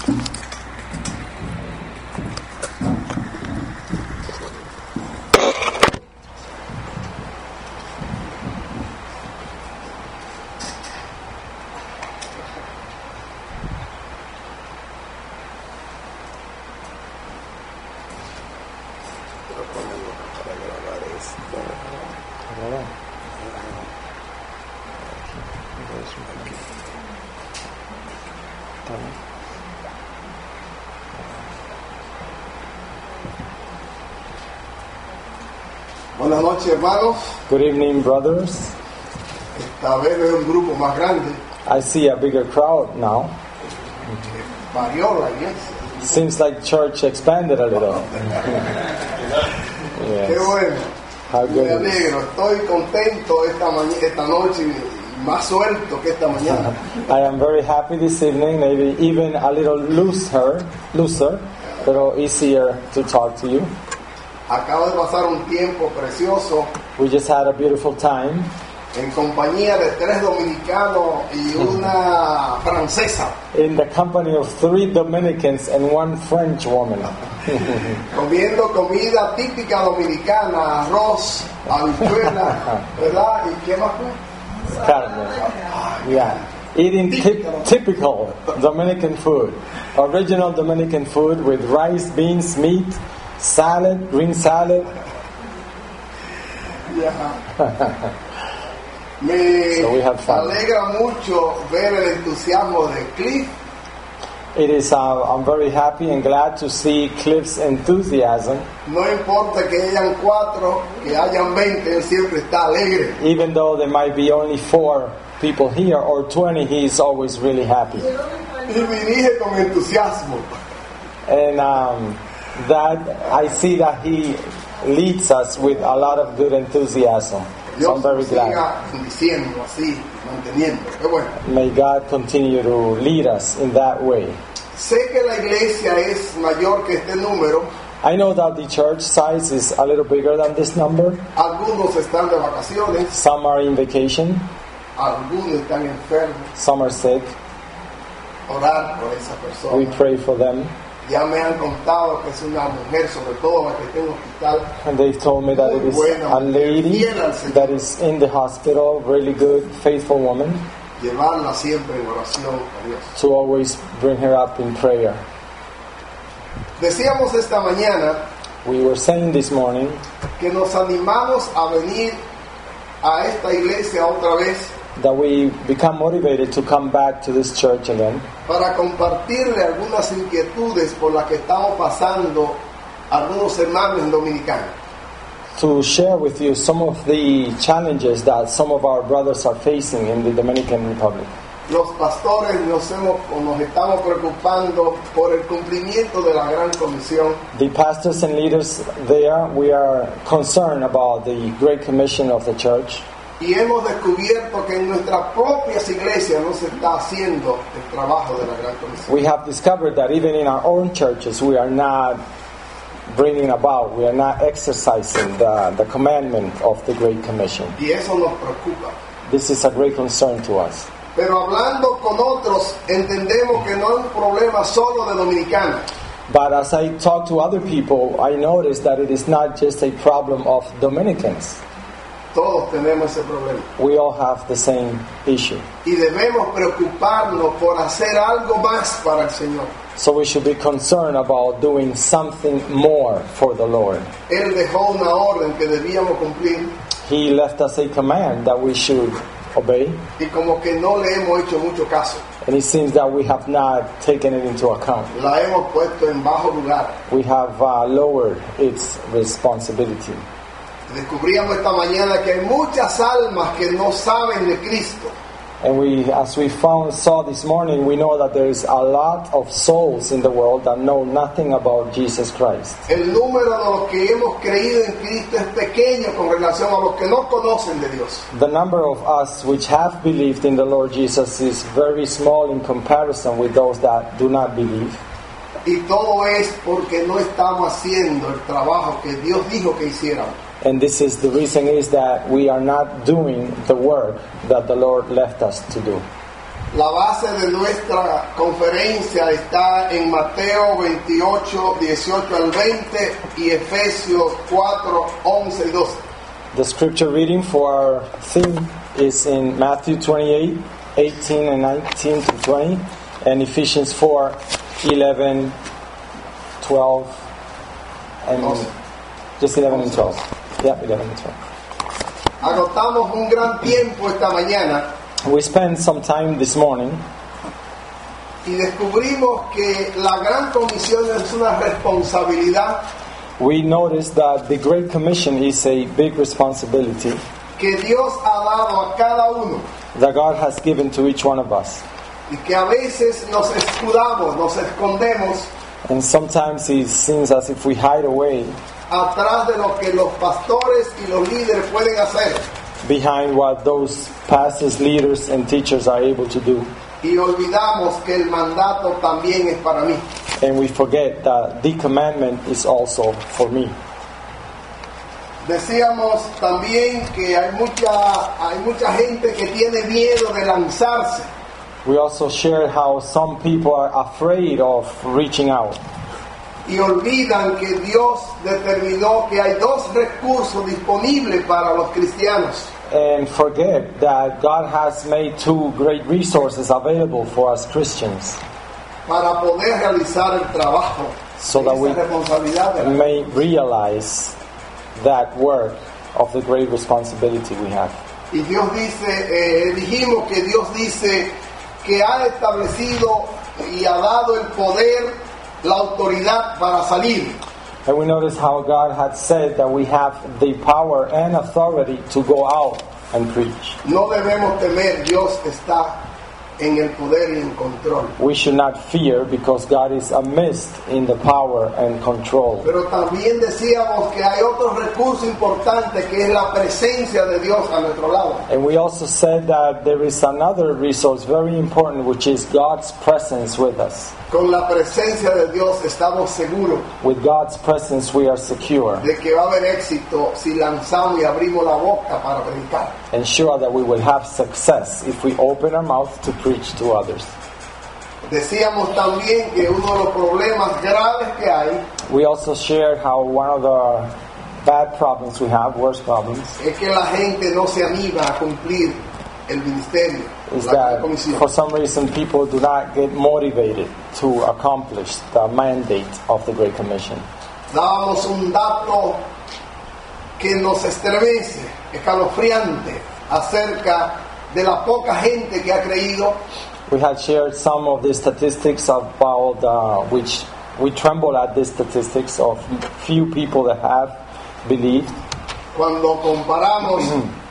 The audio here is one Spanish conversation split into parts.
Buenas noches, hermanos. Good evening, brothers. Esta vez veo un grupo más grande. I see a bigger crowd now. Varió la iglesia. Seems like church expanded a little. Qué Yes. bueno. How Me good it is. alegro. Estoy contento esta noche y más suelto que esta mañana. I am very happy this evening, maybe even a little looser, pero easier to talk to you. Acabo de pasar un tiempo precioso We just had a beautiful time en compañía de 3 dominicanos y una francesa, in the company of 3 Dominicans and 1 French woman. comiendo comida típica dominicana, arroz, habichuela, ¿verdad? ¿Y qué más fue? Carne. Yeah. Eating typical Dominican food. Original Dominican food with rice, beans, meat, salad, green salad. Me So we have fun. alegra mucho ver el entusiasmo de Cliff. It is, I'm very happy and glad to see Cliff's enthusiasm. No importa que hayan 4, que hayan 20, él siempre está alegre. Even though there might be only 4 people here or 20, he is always really happy. Y dirige con entusiasmo. And that I see that he leads us with a lot of good enthusiasm. So I'm very Dios glad. siga diciendo así, manteniendo. Qué bueno. May God continue to lead us in that way. Sé que la iglesia es mayor que este número. I know that the church size is a little bigger than this number. Algunos están de vacaciones, Some are in vacation, algunos están enfermos. some are sick. Orar por esa We persona. pray for them. Ya me han contado que es una mujer, sobre todo la que está en el hospital. And they've told me that it is a lady that is in the hospital, really good, faithful woman, Llevarla siempre en oración a Dios. to always bring her up in prayer. Decíamos esta mañana We were saying this morning que nos animamos a venir a esta iglesia otra vez that we become motivated to come back to this church again para compartirle algunas inquietudes por las que estamos pasando algunos hermanos dominicanos. to share with you some of the challenges that some of our brothers are facing in the Dominican Republic. Los pastores nos estamos preocupando por el cumplimiento de la Gran Comisión. The pastors and leaders there, we are concerned about the Great Commission of the church. Y hemos descubierto que en nuestras propias iglesias no se está haciendo el trabajo de la Gran Comisión. We have discovered that even in our own churches, we are not bringing about, we are not exercising the commandment of the Great Commission. Y eso nos preocupa. This is a great concern to us. Pero hablando con otros, entendemos que no es un problema solo de dominicanos. But as I talk to other people, I notice that it is not just a problem of Dominicans. Todos tenemos ese problema. We all have the same issue. Y debemos preocuparnos por hacer algo más para el Señor. So we should be concerned about doing something more for the Lord. Él dejó una orden que debíamos cumplir He left us a command that we should obey, y como que no le hemos hecho mucho caso. and it seems that we have not taken it into account. La hemos puesto en bajo lugar. We have lowered its responsibility. Descubríamos esta mañana que hay muchas almas que no saben de Cristo. And we, as we saw this morning, we know that there is a lot of souls in the world that know nothing about Jesus Christ. El número de los que hemos creído en Cristo es pequeño con relación a los que no conocen de Dios. The number of us which have believed in the Lord Jesus is very small in comparison with those that do not believe. Y todo es porque no estamos haciendo el trabajo que Dios dijo que hiciéramos. And this is the reason is that we are not doing the work that the Lord left us to do. La base de nuestra conferencia está en Mateo 28, 18 al 20 y Efesios 4, 11 y 12. The scripture reading for our theme is in Matthew 28, 18 and 19 to 20, and Ephesians 4, 11, 12, and just 11 and 12. Yeah, 11 and 12. Agotamos un gran tiempo esta mañana We spent some time this morning y descubrimos que la gran comisión es una responsabilidad we noticed that the Great Commission is a big responsibility que Dios ha dado a cada uno that God has given to each one of us. y que a veces nos escudamos, nos escondemos And sometimes it seems as if we hide away atrás de lo que los pastores y los líderes pueden hacer behind what those pastors, leaders, and teachers are able to do. y olvidamos que el mandato también es para mí. And we forget that the commandment is also for me. Decíamos también que hay mucha gente que tiene miedo de lanzarse. We also shared how some people are afraid of reaching out. Y olvidan que Dios determinó que hay dos recursos disponibles para los cristianos. And forget that God has made two great resources available for us Christians Para poder realizar el trabajo. so that Esa we responsabilidad de la- may realize that work of the great responsibility we have. Y Dios dice, dijimos que Dios dice que ha establecido y ha dado el poder, la autoridad para salir. And we notice how God had said that we have the power and authority to go out and preach. No debemos temer, Dios está en el poder y en control. We should not fear because God is amidst in the power and control. Pero también decíamos que hay otro recurso importante que es la presencia de Dios a nuestro lado. And we also said that there is another resource very important, which is God's presence with us. Con la presencia de Dios estamos seguros With God's presence we are secure de que va a haber éxito si lanzamos y abrimos la boca para predicar. and sure that we will have success if we open our mouth to preach to others. Decíamos también que uno de los problemas graves que hay We also shared how one of the bad problems we have, worst problems, es que la gente no se anima a cumplir el ministerio, is la that comisión. for some reason people do not get motivated to accomplish the mandate of the Great Commission. Dábamos un dato que nos estremece, escalofriante, acerca de la poca gente que ha creído, We had shared some of the statistics about which we tremble at the statistics of few people that have believed. cuando comparamos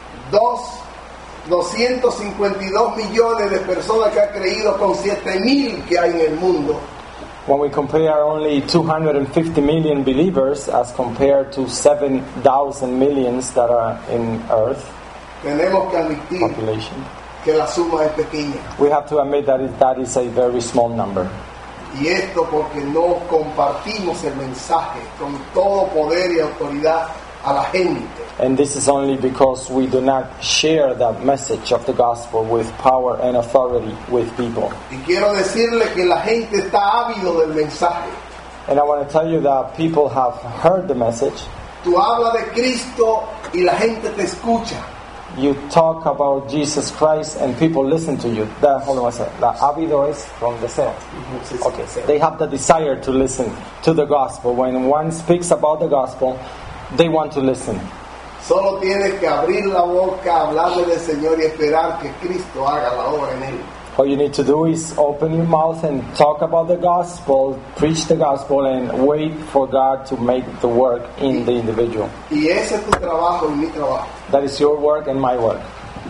252 millones de personas que han creído con 7.000 que hay en el mundo. When we compare only 250 million believers as compared to 7,000 millions that are in Earth Tenemos que admitir population, que la suma es pequeña. we have to admit that that is a very small number. Y esto porque no compartimos el mensaje con todo poder y autoridad a la gente. And this is only because we do not share that message of the gospel with power and authority with people. Y quiero decirle que la gente está ávido del mensaje. And I want to tell you that people have heard the message. Tú hablas de Cristo y la gente te escucha. You talk about Jesus Christ and people listen to you. Hold on one second. La ávido is from deseo. Okay. They have the desire to listen to the gospel. When one speaks about the gospel, they want to listen. Solo tienes que abrir la boca, hablarle del Señor y esperar que Cristo haga la obra en él. All you need to do is open your mouth and talk about the gospel, preach the gospel, and wait for God to make the work in the individual. Y ese es tu trabajo y mi trabajo. That is your work and my work.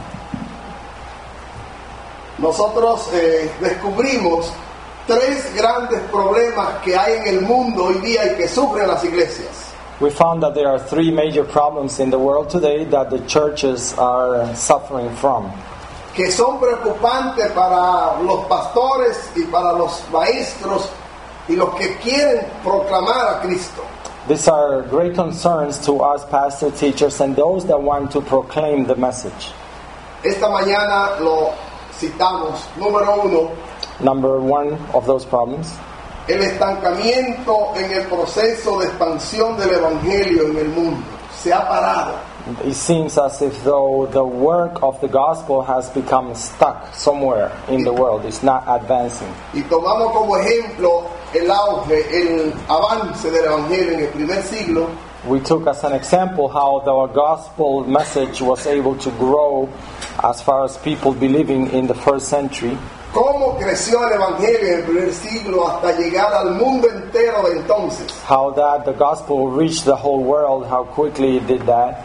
Nosotros descubrimos tres grandes problemas que hay en el mundo hoy día y que sufren las iglesias. We found that there are three major problems in the world today that the churches are suffering from. Que son preocupantes para los pastores y para los maestros y los que quieren proclamar a Cristo. These are great concerns to us pastors, teachers, and those that want to proclaim the message. Esta mañana lo citamos, número 1, Number one of those problems, el estancamiento en el proceso de expansión del Evangelio en el mundo. Se ha parado. it seems as if though the work of the gospel has become stuck somewhere in the world. It's not advancing. Y tomamos como ejemplo el auge, el avance del Evangelio en el primer siglo, We took as an example how the gospel message was able to grow as far as people believing in the first century. cómo creció el Evangelio en el primer siglo hasta llegar al mundo entero de entonces. How that the gospel reached the whole world, how quickly it did that.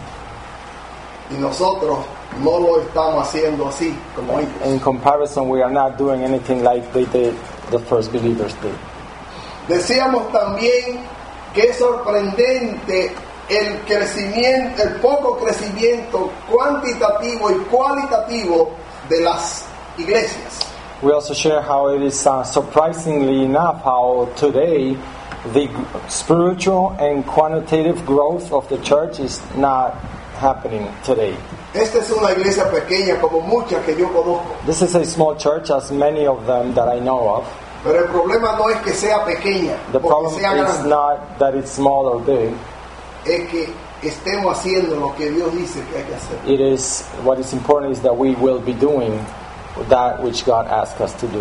Y nosotros no lo estamos haciendo así como ellos. In comparison, we are not doing anything like they did, the first believers did. Decíamos también que es sorprendente el crecimiento, el poco crecimiento cuantitativo y cualitativo de las iglesias. We also share how it is surprisingly enough how today the spiritual and quantitative growth of the church is not happening today. Esta es una iglesia pequeña como muchas que yo conozco, This is a small church, as many of them that I know of. pero el problema no es que sea pequeña, The porque problem sea is grande, not that it's small or big. es que estemos haciendo lo que Dios dice que hay que hacer. It is, what is important is that we will be doing that which God asked us to do.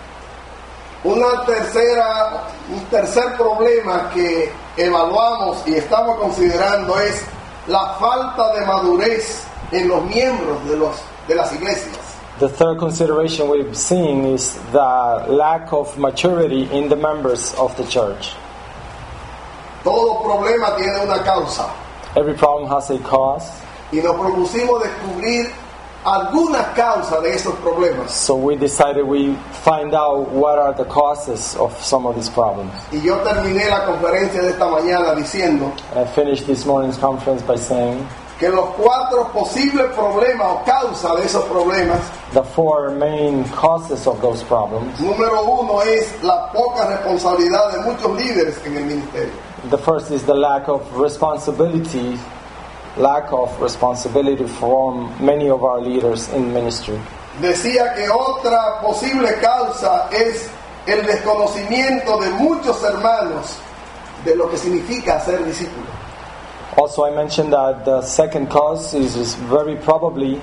Un tercer problema que evaluamos y estamos considerando es la falta de madurez en los miembros de las iglesias. The third consideration we've seen is the lack of maturity in the members of the church. Todo problema tiene una causa Every problem has a cause, y nos propusimos descubrir algunas causas de esos problemas. so we decided we find out what are the causes of some of these problems. Y yo terminé la conferencia de esta mañana diciendo And I finished this morning's conference by saying que los 4 posibles problemas o causas de esos problemas, the 4 main causes of those problems. número 1 es la poca responsabilidad de muchos líderes en el ministerio. The first is the lack of responsibility from many of our leaders in ministry. Decía que otra posible causa es el desconocimiento de muchos hermanos de lo que significa ser discípulo. Also, I mentioned that the second cause is very probably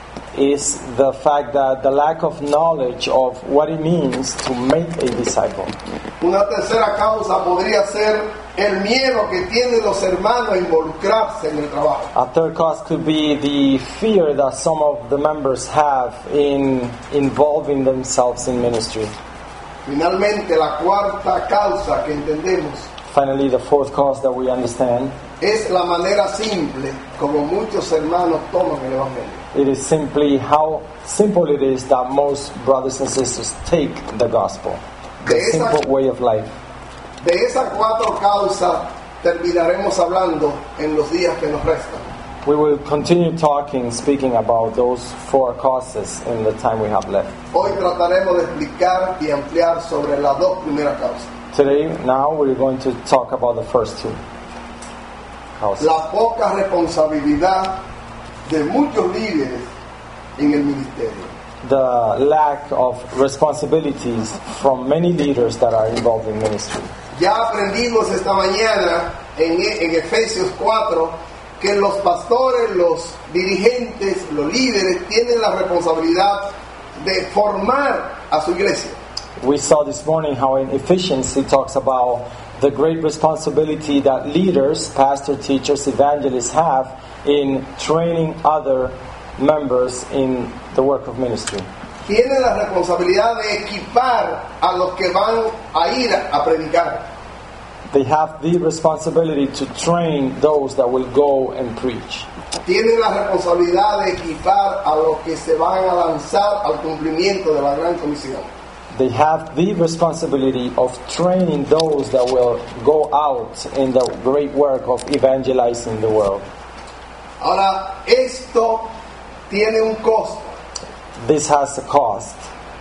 is the fact that the lack of knowledge of what it means to make a disciple. Una tercera causa podría ser el miedo que tienen los hermanos a involucrarse en el trabajo. A third cause could be the fear that some of the members have in involving themselves in ministry. Finalmente, la cuarta causa que entendemos Finally, the fourth cause that we understand, es la manera simple como muchos hermanos toman el Evangelio. it is simply how simple it is that most brothers and sisters take the gospel. The simple way of life. De esas 4 causas terminaremos hablando en los días que nos restan. We will continue speaking about those 4 causes in the time we have left. Hoy trataremos de explicar y ampliar sobre las 2 primeras causas. Today, now we're going to talk about the first 2 causes. La poca responsabilidad de muchos líderes en el ministerio. The lack of responsibilities from many leaders that are involved in ministry. Ya aprendimos esta mañana en Efesios 4 que los pastores, los dirigentes, los líderes tienen la responsabilidad de formar a su iglesia. We saw this morning how in Ephesians it talks about the great responsibility that leaders, pastors, teachers, evangelists have in training other members in the work of ministry. Tienen la responsabilidad de equipar a los que van a ir a predicar. They have the responsibility to train those that will go and preach. Tienen la responsabilidad de equipar a los que se van a lanzar al cumplimiento de la gran comisión. They have the responsibility of training those that will go out in the great work of evangelizing the world. Ahora, esto tiene un costo This has a cost.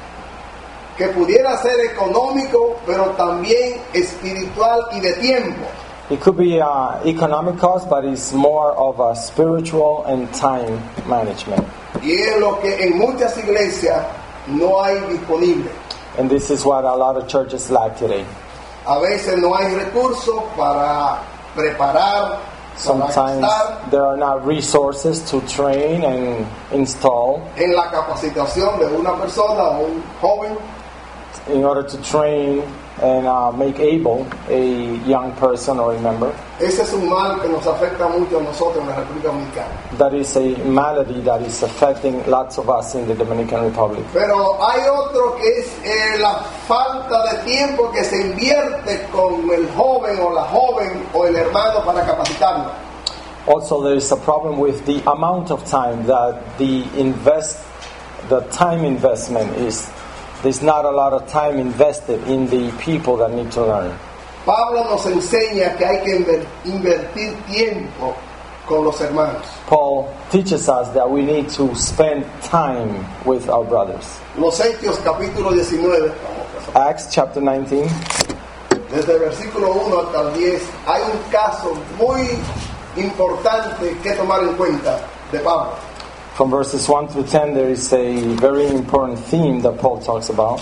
que pudiera ser económico, pero también espiritual y de tiempo. It could be an economic cost, but it's more of a spiritual and time management. Y es lo que en muchas iglesias no hay disponible. And this is what a lot of churches lack today. A veces no hay recursos para preparar, para Sometimes gastar there are not resources to train and install en la capacitación de una persona o un joven. in order to train and make able a young person or a member. Ese es un mal que nos afecta mucho a nosotros en la República Dominicana. That is a malady that is affecting lots of us in the Dominican Republic. Pero hay otro que es la falta de tiempo que se invierte con el joven o la joven o el hermano para capacitarlo. Also, there is a problem with the amount of time that the time investment is. There's not a lot of time invested in the people that need to learn. Pablo nos enseña que hay que invertir tiempo con los hermanos. Paul teaches us that we need to spend time with our brothers. Los Hechos capítulo 19, Acts chapter 19, desde el versículo 1 hasta el 10, hay un caso muy importante que tomar en cuenta de Pablo. from verses 1 through 10, there is a very important theme that Paul talks about.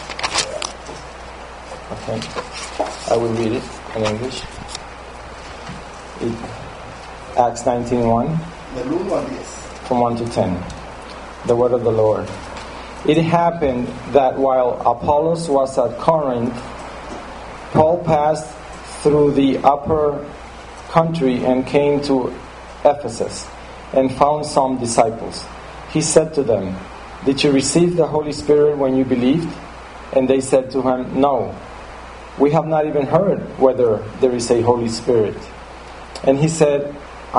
Okay, I will read it in English. Acts 19:1. Del 1 al 10. From 1 to 10. The word of the Lord. It happened that while Apollos was at Corinth, Paul passed through the upper country and came to Ephesus and found some disciples. He said to them, "Did you receive the Holy Spirit when you believed?" And they said to him, "No, we have not even heard whether there is a Holy Spirit." And he said,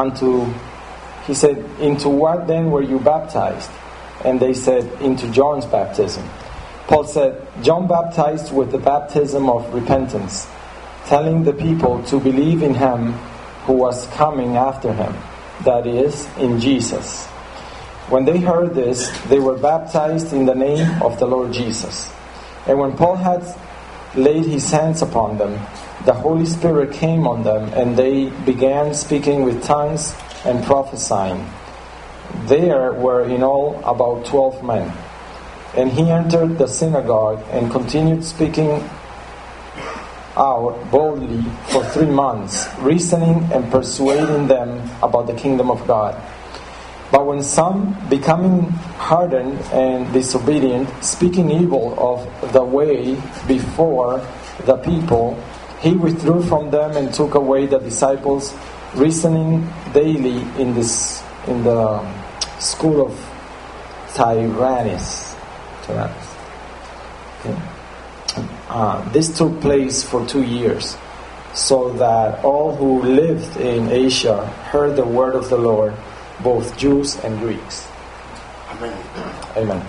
"Into what then were you baptized?" And they said, "Into John's baptism." Paul said, "John baptized with the baptism of repentance, telling the people to believe in him who was coming after him, that is, in Jesus." When they heard this, they were baptized in the name of the Lord Jesus. And when Paul had laid his hands upon them, the Holy Spirit came on them, and they began speaking with tongues and prophesying. There were in all about 12 men. And he entered the synagogue and continued speaking out boldly for 3 months, reasoning and persuading them about the kingdom of God. But when some, becoming hardened and disobedient, speaking evil of the way before the people, he withdrew from them and took away the disciples, reasoning daily in the school of Tyrannus. Okay. This took place for 2 years, so that all who lived in Asia heard the word of the Lord, both Jews and Greeks. Amén. Amen.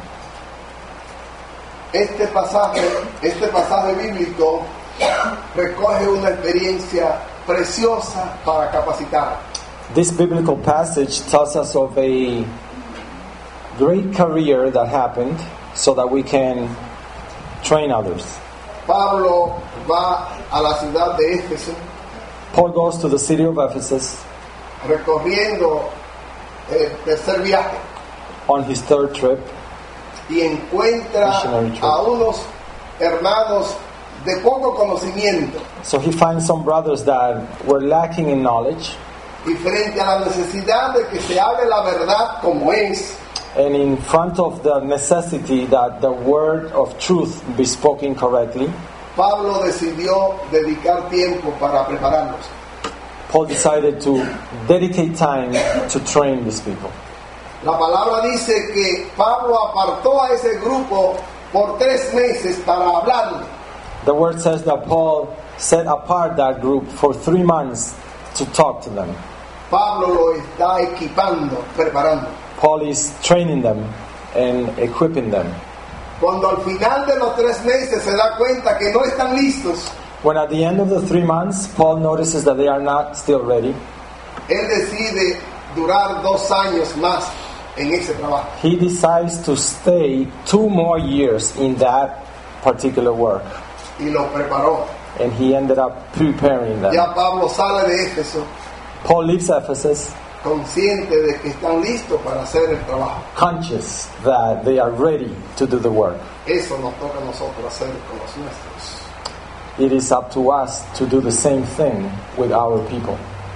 Este pasaje bíblico recoge una experiencia preciosa para capacitar. This biblical passage tells us of a great career that happened so that we can train others. Pablo va a la ciudad de Éfeso Paul goes to the city of Ephesus recorriendo el tercer viaje on his third trip, y encuentra Missionary trip. a unos hermanos de poco conocimiento so he finds some brothers that were lacking in knowledge, y frente a la necesidad de que se hable la verdad como es, and in front of the necessity that the word of truth be spoken correctly, Pablo decidió dedicar tiempo para prepararlos. Paul decided to dedicate time to train these people. La palabra dice que Pablo apartó a ese grupo por 3 meses para hablarle. The word says that Paul set apart that group for 3 months to talk to them. Pablo lo está equipando, preparando. Paul is training them and equipping them. Cuando al final de los 3 meses se da cuenta que no están listos, When at the end of the 3 months, Paul notices that they are not still ready, él decide durar 2 años más en ese trabajo. he decides to stay 2 more years in that particular work. Y lo preparó. And he ended up preparing them. Ya Pablo sale de Éfeso Paul leaves Ephesus conscientes de que están listos para hacer el trabajo. conscious that they are ready to do the work. Eso nos toca a nosotros hacer con los nuestros. It is up to us to do the same thing with our people.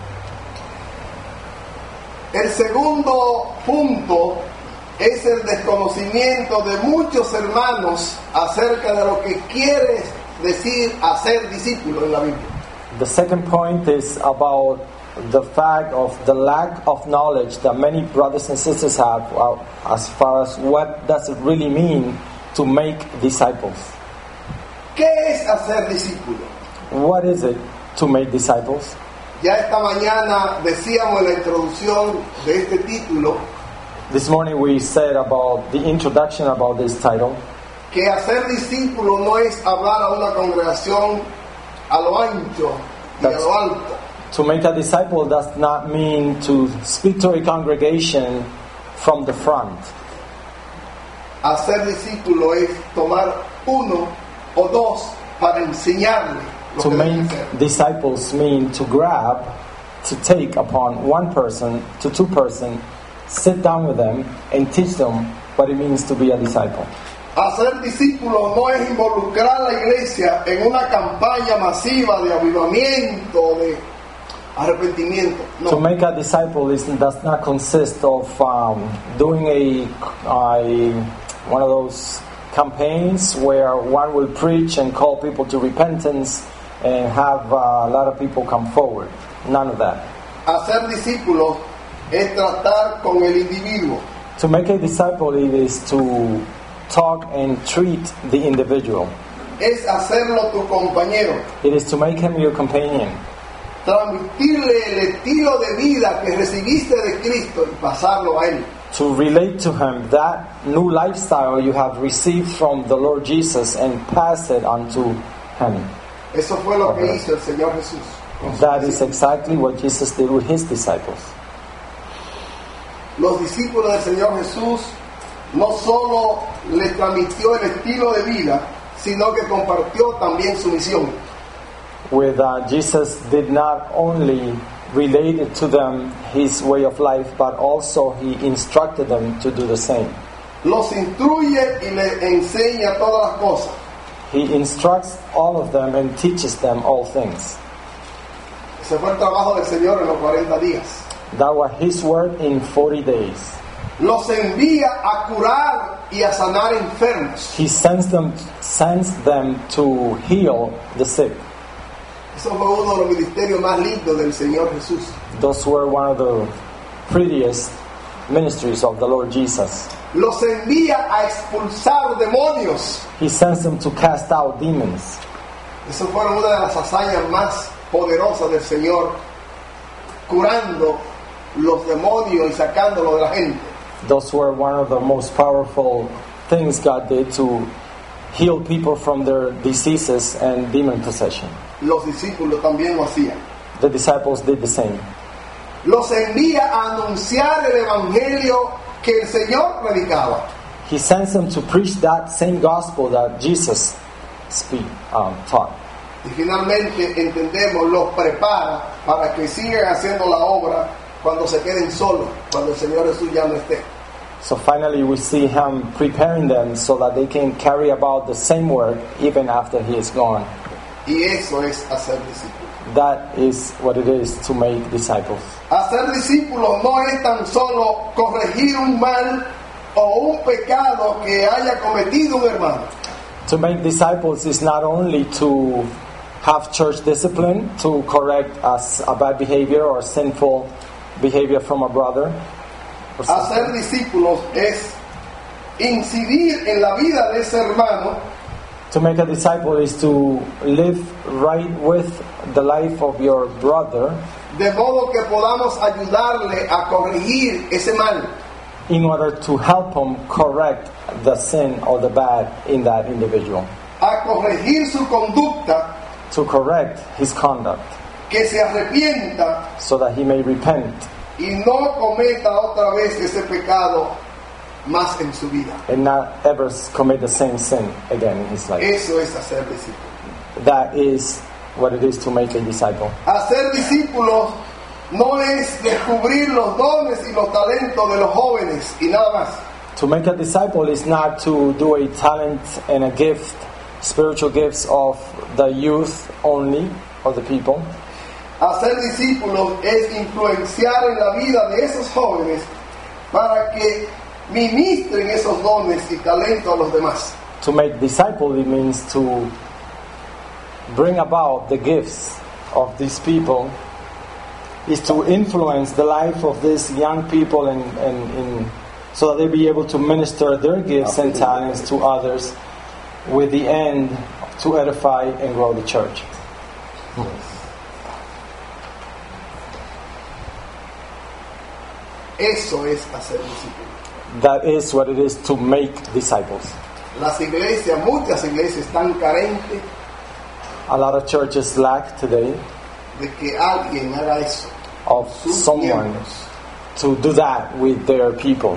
El segundo punto es el desconocimiento de muchos hermanos acerca de lo que quiere decir hacer discípulo en la Biblia. The second point is about the fact of the lack of knowledge that many brothers and sisters have as far as what does it really mean to make disciples. ¿Qué es hacer discípulo? What is it to make disciples? Ya esta mañana decíamos en la introducción de este título This morning we said about the introduction about this title, que hacer discípulo no es hablar a una congregación a lo ancho y a lo alto. To make a disciple does not mean to speak to a congregation from the front. Hacer discípulo es tomar uno o dos para enseñarle lo To que debe make hacer. disciples mean to grab, to take upon one person to two person, sit down with them and teach them what it means to be a disciple. Hacer discípulo no es involucrar a la iglesia en una campaña masiva de avivamiento, de arrepentimiento. To No. make a disciple does not consist of doing one of those campaigns where one will preach and call people to repentance and have a lot of people come forward. None of that. Hacer discípulos es tratar con el individuo. To make a disciple, it is to talk and treat the individual. Es hacerlo tu compañero. It is to make him your companion. Transmitirle el estilo de vida que recibiste de Cristo y pasarlo a Él. To relate to him that new lifestyle you have received from the Lord Jesus and pass it on to him. Eso fue lo que hizo el Señor Jesús. con sus That is discípulos. exactly what Jesus did with his disciples. Los discípulos del Señor Jesús no solo les transmitió el estilo de vida, sino que compartió también su misión. With Jesus did not only relate it to them his way of life, but also he instructed them to do the same. Los instruye y les enseña todas las cosas. He instructs all of them and teaches them all things. Ese fue el trabajo del Señor en los 40 días. That was his word in 40 days. Los envía a curar y a sanar enfermos. He sends them to heal the sick. Eso fue uno de los ministerios más lindos del Señor Jesús. Those were one of the prettiest ministries of the Lord Jesus. Los envía a expulsar demonios. He sends them to cast out demons. Eso fue una de las hazañas más poderosas del Señor, curando los demonios y sacándolos de la gente. Those were one of the most powerful things God did to heal people from their diseases and demon possession. Los discípulos también lo hacían. The disciples did the same. Los envía a anunciar el evangelio que el Señor predicaba. He sends them to preach that same gospel that Jesus taught. Y finalmente entendemos, los prepara para que sigan haciendo la obra cuando se queden solos, cuando el Señor Jesús ya no esté. So finally we see him preparing them so that they can carry about the same work even after he is gone. Y eso es hacer discípulos. That is what it is to make disciples. Hacer discípulos no es tan solo corregir un mal o un pecado que haya cometido un hermano. To make disciples is not only to have church discipline, to correct a bad behavior or sinful behavior from a brother. Hacer discípulos es incidir en la vida de ese hermano. To make a disciple is to live right with the life of your brother, De modo que podamos ayudarle a corregir ese mal. in order to help him correct the sin or the bad in that individual. A corregir su conducta, To correct his conduct, que se arrepienta so that he may repent y no cometa otra vez ese pecado más en su vida. and not ever commit the same sin again in his life. Eso es hacer discípulos. That is what it is to make a disciple. Hacer discípulos no es descubrir los dones y los talentos de los jóvenes y nada más. To make a disciple is not to do a talent and a gift, spiritual gifts of the youth only, of the people. Hacer discípulos es influenciar en la vida de esos jóvenes para que ministren esos dones y talentos a los demás. To make disciple, it means to bring about the gifts of these people, is to influence the life of these young people and so that they be able to minister their gifts and talents to others with the end to edify and grow the church. Eso es hacer discípulos. That is what it is to make disciples. Las iglesias, muchas iglesias están carentes A lot of churches lack today de que alguien haga eso. of Sus someone miembros. to do that with their people.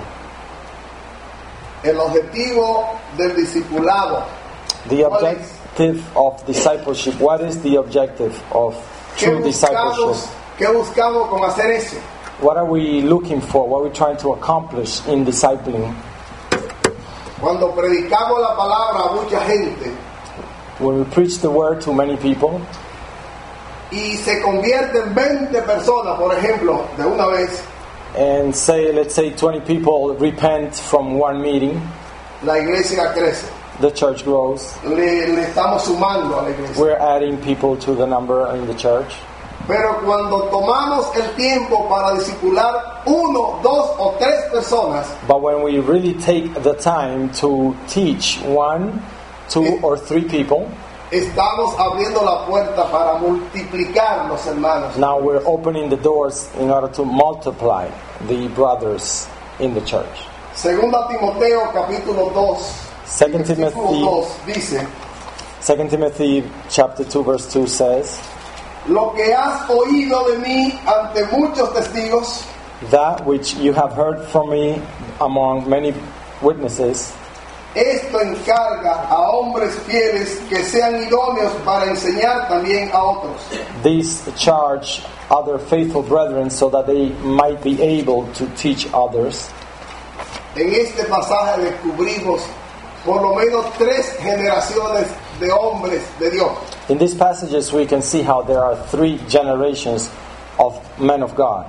El objetivo del discipulado. The ¿Cuál es? objective of discipleship. What is the objective of true discipleship? ¿Qué buscamos con hacer eso? What are we looking for? What are we trying to accomplish in discipling? Cuando predicamos la palabra a mucha gente When we preach the word to many people y se convierten 20 personas, por ejemplo, de una vez, and say, let's say 20 people repent from one meeting, la iglesia crece. the church grows. Le estamos sumando a la iglesia. We're adding people to the number in the church. Pero cuando tomamos el tiempo para discipular 1, 2 o 3 personas, But when we really take the time to teach 1, 2, or 3 people, estamos abriendo la puerta para multiplicar los hermanos. now we're opening the doors in order to multiply the brothers in the church. Segunda Timoteo capítulo 2, 2 versículo Timothy, 2 dice: 2 Timothy chapter 2 verse 2 says, Lo que has oído de mí ante muchos testigos, that which you have heard from me among many witnesses, esto encarga a hombres fieles que sean idóneos para enseñar también a otros. these charge other faithful brethren so that they might be able to teach others. En este pasaje descubrimos por lo menos 3 generaciones de hombres de Dios. In these passages we can see how there are 3 generations of men of God.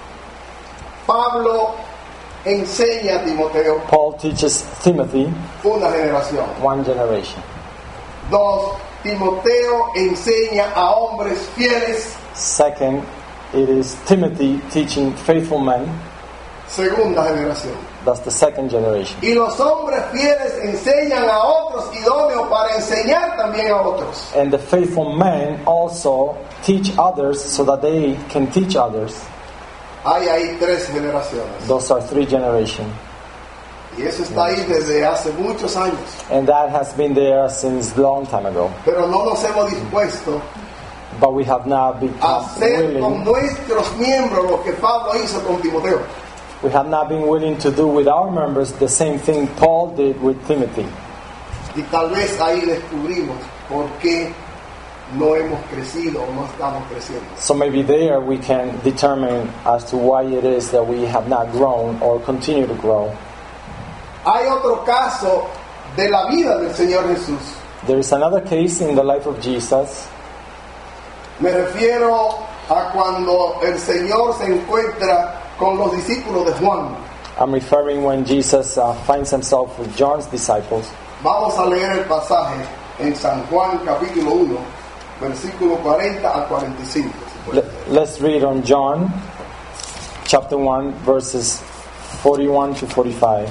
Pablo enseña a Timoteo Paul teaches Timothy una generación. 1 generation. 2, Timoteo enseña a hombres fieles. Second, it is Timothy teaching faithful men. Segunda generación. That's the second generation. Y los hombres fieles enseñan a otros idóneos para enseñar también a otros. And the faithful men also teach others so that they can teach others. Hay ahí 3 generaciones. Those are 3 generations. Y eso está ahí desde hace muchos años. And that has been there since long time ago. Pero no nos hemos dispuesto But we have not a become hacer con willing. nuestros miembros lo que Pablo hizo con Timoteo. We have not been willing to do with our members the same thing Paul did with Timothy. Y tal vez ahí descubrimos por qué no hemos crecido o no estamos creciendo. So maybe there we can determine as to why it is that we have not grown or continue to grow. Hay otro caso de la vida del Señor Jesús. There is another case in the life of Jesus. Me refiero a cuando el Señor se encuentra con los discípulos de Juan. I'm referring when Jesus finds himself with John's disciples. Vamos a leer el pasaje en San Juan capítulo 1, versículo 40 a 45. si puede ser. Let's read on John chapter 1 verses 41 to 45.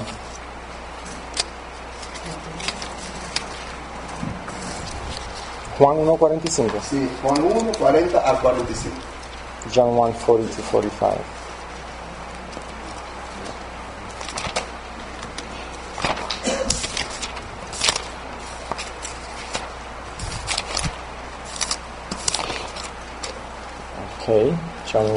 Juan 1:45. Sí, Juan 1, 40 a 45. John 1:40 to 45. Okay, John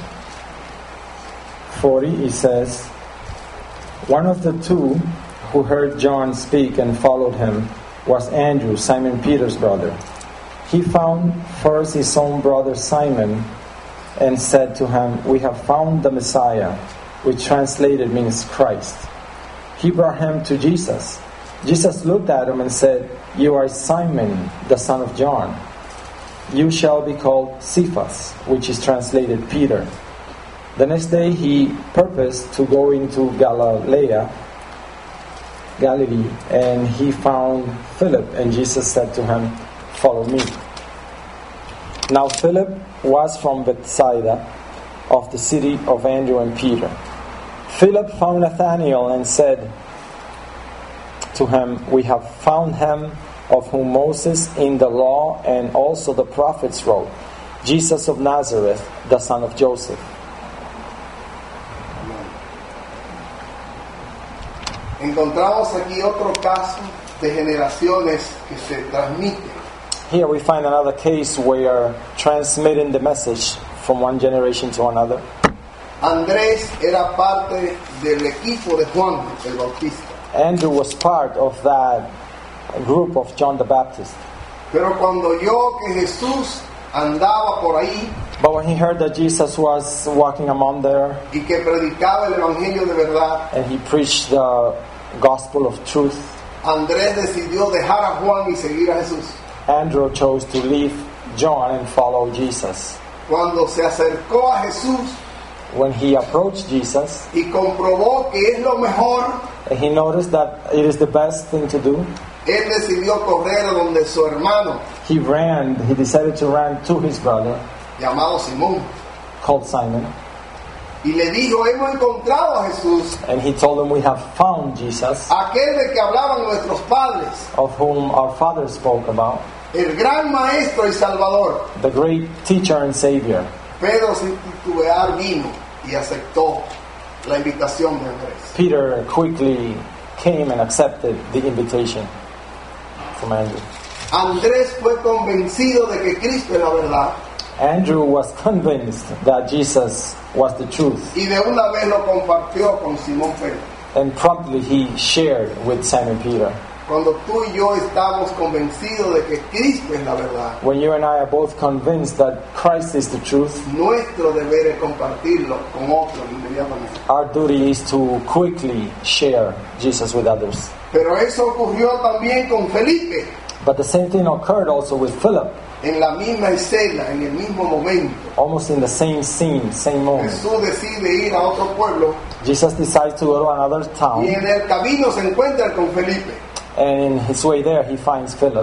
1:40, it says, one of the 2 who heard John speak and followed him was Andrew, Simon Peter's brother. He found first his own brother Simon and said to him, "We have found the Messiah," which translated means Christ. He brought him to Jesus. Jesus looked at him and said, "You are Simon, the son of John. You shall be called Cephas," which is translated Peter. The next day he purposed to go into Galilee, and he found Philip, and Jesus said to him, "Follow me." Now Philip was from Bethsaida, of the city of Andrew and Peter. Philip found Nathanael and said to him, "We have found him of whom Moses in the law and also the prophets wrote, Jesus of Nazareth, the son of Joseph." Encontramos aquí otro caso de generaciones que se transmiten. Here we find another case where transmitting the message from one generation to another. Andrés era parte del equipo de Juan el Bautista. Andrew was part of that group of John the Baptist. Pero cuando oyó que Jesús andaba por ahí But when he heard that Jesus was walking among there y que predicaba el evangelio de verdad, and he preached the gospel of truth, Andrés decidió dejar a Juan y seguir a Jesús. Andrew chose to leave John and follow Jesus. Cuando se acercó a Jesús When he approached Jesus, y comprobó que es lo mejor, and he noticed that it is the best thing to do, él decidió correr a donde su hermano, he decided to run to his brother, llamado Simón, called Simon, y le dijo: hemos encontrado a Jesús, and he told him, "We have found Jesus, aquel de que hablaban nuestros padres, of whom our fathers spoke about, el gran maestro y salvador. the great teacher and savior." Pedro sin titubear vino y aceptó la invitación de Andrés. Peter quickly came and accepted the invitation from Andrew. Andrés fue convencido de que Cristo es la verdad Andrew was convinced that Jesus was the truth, y de una vez lo compartió con Simón Pedro. and promptly he shared with Simon Peter. Cuando tú y yo estamos convencidos de que Cristo es la verdad, When you and I are both convinced that Christ is the truth, nuestro deber es compartirlo con otros inmediatamente. our duty is to quickly share Jesus with others. Pero eso ocurrió también con Felipe, But the same thing occurred also with Philip, en la misma escena, en el mismo momento. almost in the same scene, same moment. Jesús decide ir a otro pueblo Jesus decides to go to another y town, en el camino se encuentra con Felipe. and in his way there he finds Philip.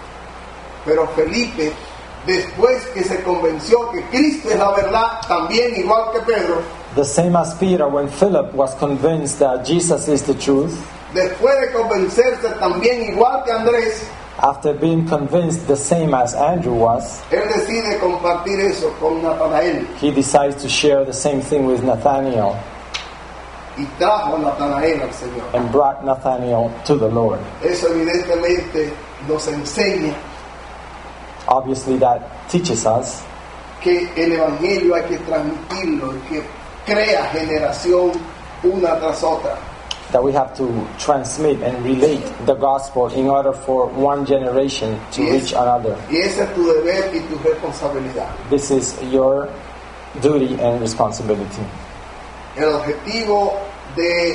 Pero Felipe, después que se convenció que Cristo es la verdad, también igual que Pedro, The same as Peter, when Philip was convinced that Jesus is the truth, después de convencerse también igual que Andrés, after being convinced the same as Andrew was, él decide compartir eso con Natanael he decides to share the same thing with Nathanael y trajo a Natanael al Señor. and brought Nathanael to the Lord. Eso evidentemente nos enseña Obviously that teaches us que el Evangelio hay que transmitirlo y que crea generación una tras otra. that we have to transmit and relate the gospel in order for one generation to reach another. Y ese es tu deber y tu responsabilidad. This is your duty and responsibility. El objetivo de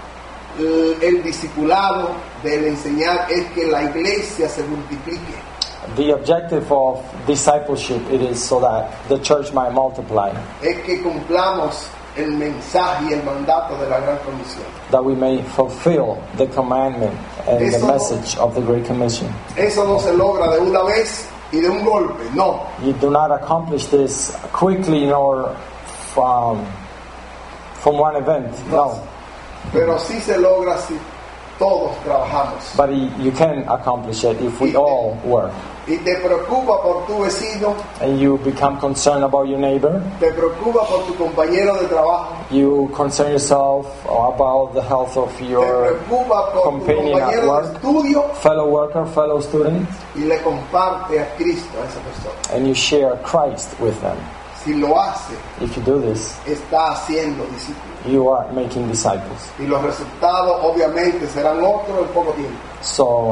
el discipulado, del enseñar, es que la iglesia se multiplique. The objective of discipleship, it is so that the church might multiply, Es que cumplamos el mensaje y el mandato de la Gran Comisión. that we may fulfill the commandment and the Eso- message of the Great Commission. Eso no se logra de una vez y de un golpe, no. You do not accomplish this quickly nor from one event, no. Pero sí se logra si todos trabajamos. But you can accomplish it if we all work. Y te preocupa por tu vecino, And you become concerned about your neighbor. te preocupa por tu compañero de trabajo, You concern yourself about the health of te your preocupa por tu companion at compañero de work, estudio fellow worker, fellow student, y le comparte a Cristo a esa persona. and you share Christ with them. Si lo hace, If you do this, está haciendo discípulos. you are making disciples. Y los resultados obviamente serán otros en poco tiempo. So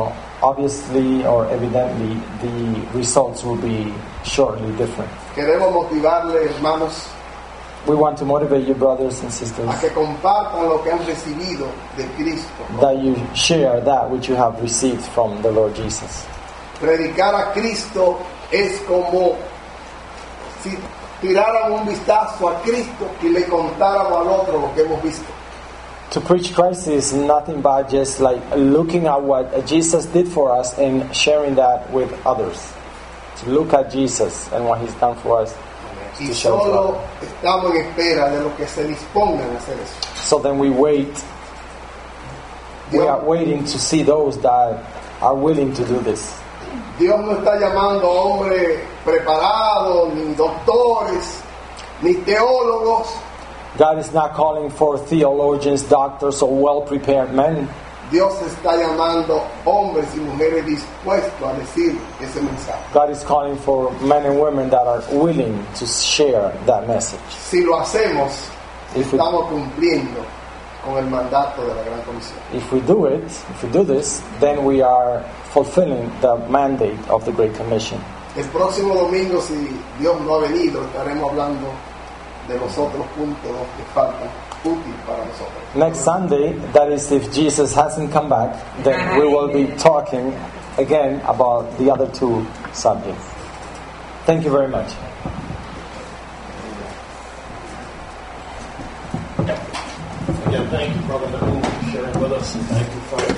obviously or evidently the results will be shortly different. Queremos motivarle, hermanos, We want to motivate you, brothers and a sisters, que compartan lo que han recibido de Cristo. that you share that which you have received from the Lord Jesus. Predicar a Cristo es como si tiráramos un vistazo a Cristo y le contáramos al otro lo que hemos visto. To preach Christ is nothing but just like looking at what Jesus did for us and sharing that with others. To look at Jesus and what He's done for us. Y To show solo God. estamos en espera de lo que se dispongan a hacer eso. So then we wait. We are waiting to see those that are willing to do this. Dios no está llamando a hombres preparados, ni doctores, ni teólogos. God is not calling for theologians, doctors, or well-prepared men. Dios está llamando hombres y mujeres dispuestos a decir ese mensaje. God is calling for men and women that are willing to share that message. Si lo hacemos, If we- estamos cumpliendo con el mandato de la Gran Comisión. If we do this, then we are fulfilling the mandate of the Great Commission. El próximo domingo, si Dios no ha venido, estaremos hablando de los otros puntos que faltan útiles para nosotros. Next Sunday, that is if Jesus hasn't come back, then we will be talking again about the other two subjects. Thank you very much. Again, thank you, Brother Nahum, for sharing with us, and thank you for